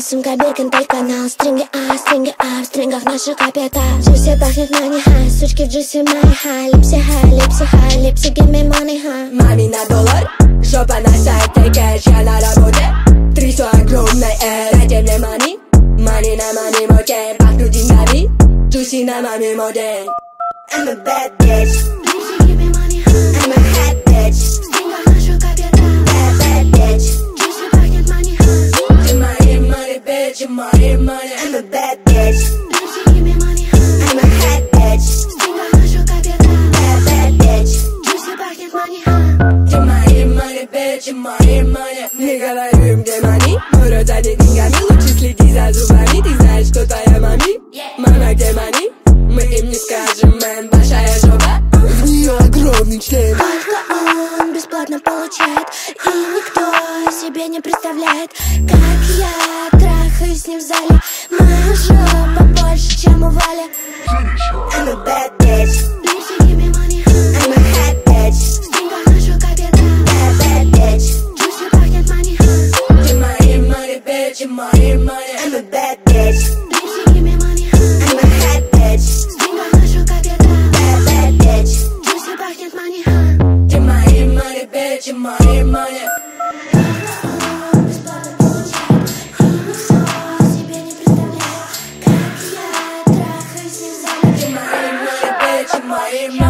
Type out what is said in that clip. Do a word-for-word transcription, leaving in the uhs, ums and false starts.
сумка Биркин, канал. Стринги А, стринги А, в стрингах наша капета. Джуси пахнет money high, сучки в джуси my high. Липси high, липси high, липси give me money high. Мами на доллар, жопа на сайте, кэш, я на работе. Трясу огромной эр, дайте мне money. Money на money моде, пахну деньгами. Джуси на маме моде. I'm a bad bitch. Липси give me money high. I'm a hot bitch. В стрингах наша капета. Bad, bad bitch. Джуси пахнет money high. You're my money, bitch, you're my money. I'm a bad bitch. Липси give me money high. I'm a hot bitch. В стрингах наша капета. Bad, bad bitch. Джуси пахнет money high. You're my money, bitch, you're my money. Не говорю им, где money, но рот забит деньгами. Лучше следи за зубами, ты знаешь, кто твоя мами. Мама, где money? Мы им не скажем, мэн, большая жопа. В нее огромный член. Только он бесплатно получает, и никто себе не представляет, как я трахаюсь с ним в зале. Моя жопа больше, чем у Вали. I'm a bad bitch. Липси give me money high. I'm a hot bitch. В стрингах наша капета. Bad, bad bitch. Джуси пахнет money high. You're my money, bitch, you're my money. I'm a bad bitch. Липси give me money high. I'm a hot bitch. В стрингах наша капета. Bad, bad bitch. Джуси пахнет money high. You're my money, bitch, you're my money. Он бесплатно получает, и никто себе не представляет, как я трахаюсь с ним в зале. You're my money, bitch, you're my money.